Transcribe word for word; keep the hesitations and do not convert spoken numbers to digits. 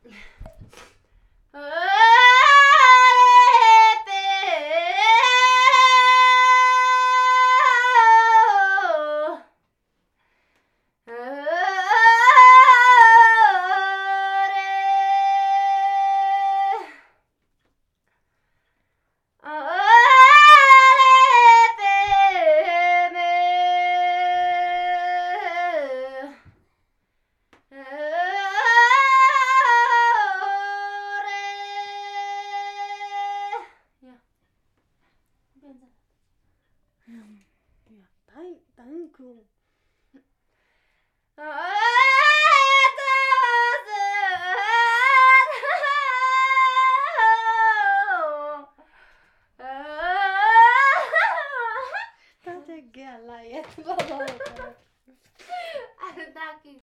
야, 나이 나는 그 다들 게 알라 얘 들어봐. Ah, daqui.